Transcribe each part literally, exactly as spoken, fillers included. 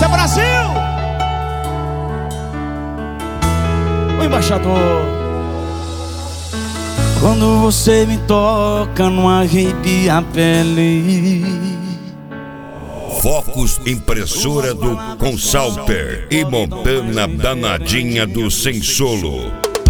Isso é Brasil! O embaixador. Quando você me toca, não arrepia a pele. Focus Impressora do Consalter e Montana Danadinha do Sem Solo.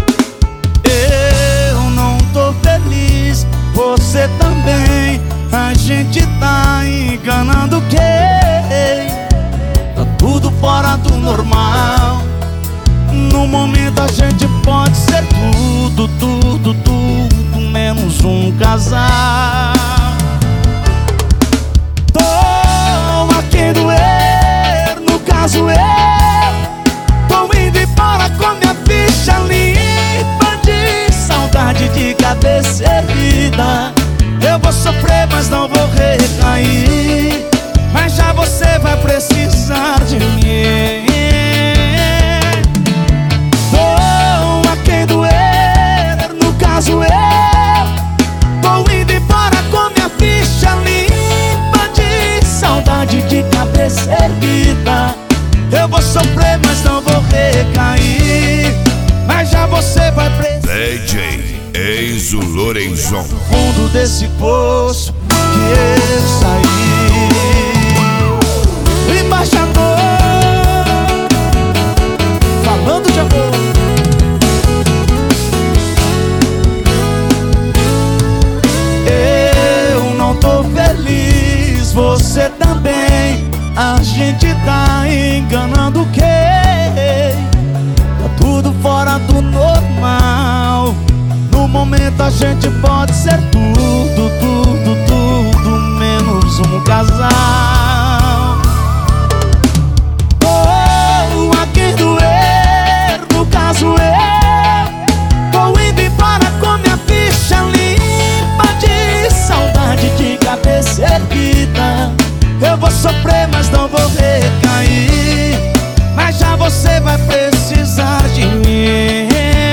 Eu não tô feliz, você também. A gente tá enganando quem? Tá tudo fora do normal. No momento a gente pode ser tudo, tudo, tudo, menos um casal. Tô a quem doer, no caso eu tô indo embora com minha ficha limpa de saudade de cabeça erguida. Eu vou sofrer, mas não vou recair. Mas já você vai precisar de mim. Tô a quem doer, no caso eu tô indo embora com minha ficha limpa de saudade de cabeça erguida. Eu vou sofrer, mas não vou recair. Mas já você vai precisar. D J Enzo Lorenzon. Fundo desse poço que eu saí. O embaixador falando de amor. Eu não tô feliz, você também. A gente tá enganando quem? Tá tudo fora do normal. No momento a gente pode ser tudo, tudo, tudo, menos um casal. Oh, a quem doer, no caso eu tô indo embora com minha ficha limpa de saudade de cabeça erguida. Eu vou sofrer, mas não vou recair. Mas já você vai precisar de mim.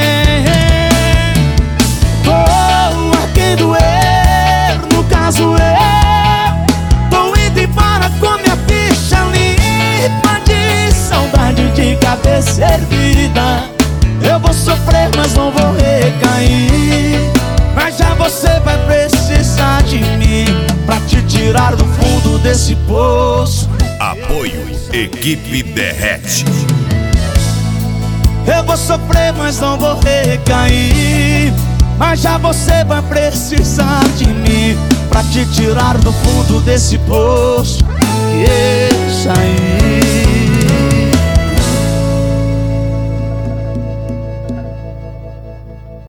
Cabeça erguida. Eu vou sofrer, mas não vou recair. Mas já você vai precisar de mim pra te tirar do fundo desse poço. Apoio Equipe Derrete. Eu vou sofrer, mas não vou recair. Mas já você vai precisar de mim pra te tirar do fundo desse poço que eu saí.